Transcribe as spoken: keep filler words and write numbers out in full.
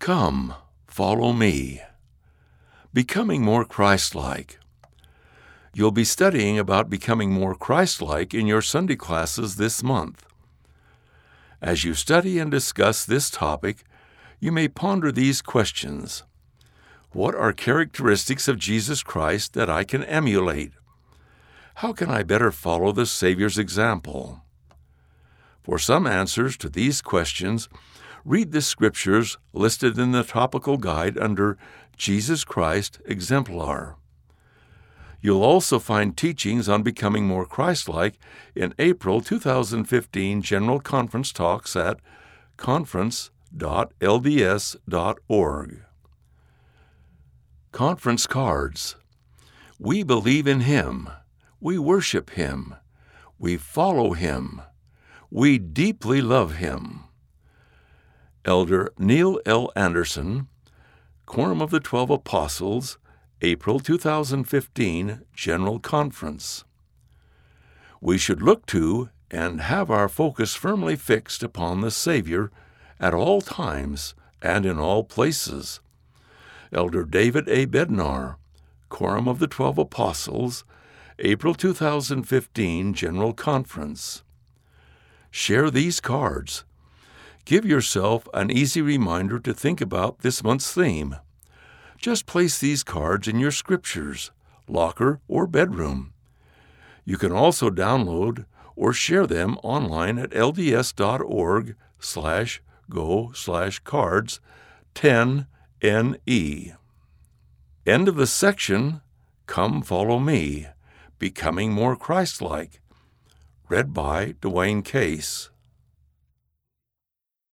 Come, follow me. Becoming more Christ-like. You'll be studying about becoming more Christ-like in your Sunday classes this month. As you study and discuss this topic, you may ponder these questions. What are characteristics of Jesus Christ that I can emulate? How can I better follow the Savior's example? For some answers to these questions, read the scriptures listed in the topical guide under Jesus Christ Exemplar. You'll also find teachings on becoming more Christ-like in April two thousand fifteen General Conference talks at conference dot l d s dot org. Conference cards. We believe in Him. We worship Him. We follow Him. We deeply love Him. Elder Neil L. Anderson, Quorum of the Twelve Apostles, April two thousand fifteen General Conference. We should look to and have our focus firmly fixed upon the Savior at all times and in all places. Elder David A. Bednar, Quorum of the Twelve Apostles, April two thousand fifteen General Conference. Share these cards. Give yourself an easy reminder to think about this month's theme. Just place these cards in your scriptures, locker, or bedroom. You can also download or share them online at lds.org slash go slash cards 10NE. End of the section, Come Follow Me, Becoming More Christ-like, read by Dwayne Case.